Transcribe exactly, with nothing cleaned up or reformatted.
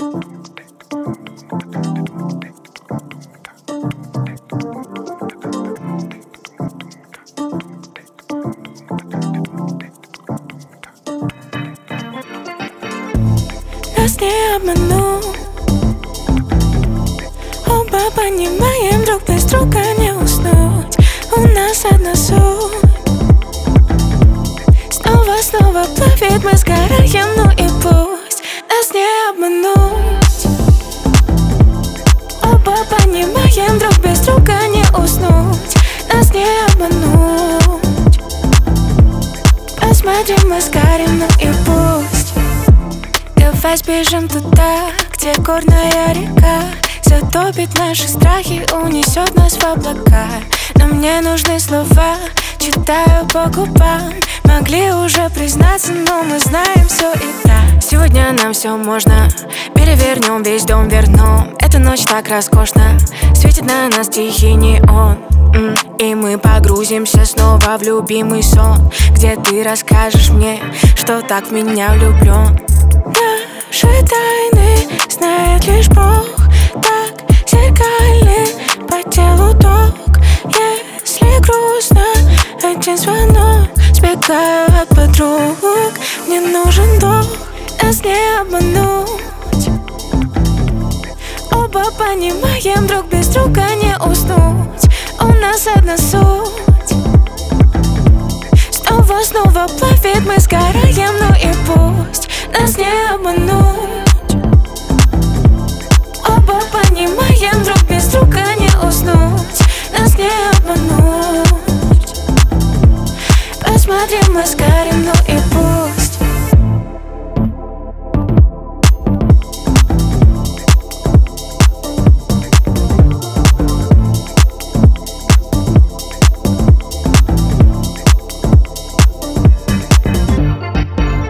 Нас не обманул. Оба понимаем, друг без друга не уснуть. У нас одна суть. Снова, снова плавит, мы сгораем, ну и пусть. Нас не обмануть. Оба понимаем, друг без друга не уснуть. Нас не обмануть. Посмотрим, мы сгорим, ну и пусть. Давай сбежим туда, где горная река затопит наши страхи, унесет нас в облака. Но мне нужны слова, читаю по губам. Могли уже признаться, но мы знаем все и так. Сегодня нам все можно, перевернем весь дом, вернем. Эта ночь так роскошна, светит на нас тихий неон. И мы погрузимся снова в любимый сон, где ты расскажешь мне, что так в меня влюблен. Наши тайны знает лишь Бог, так зеркальный по телу ток. Если грустно, один звонок, сбегаю от подруг, мне нужен долг. Нас не обмануть. Оба понимаем, друг без друга не уснуть. У нас одна суть. Снова, снова плавит, мы сгораем, ну и пусть. Нас не обмануть. Оба понимаем, друг без друга не уснуть. Нас не обмануть. Посмотрим, мы сгорим.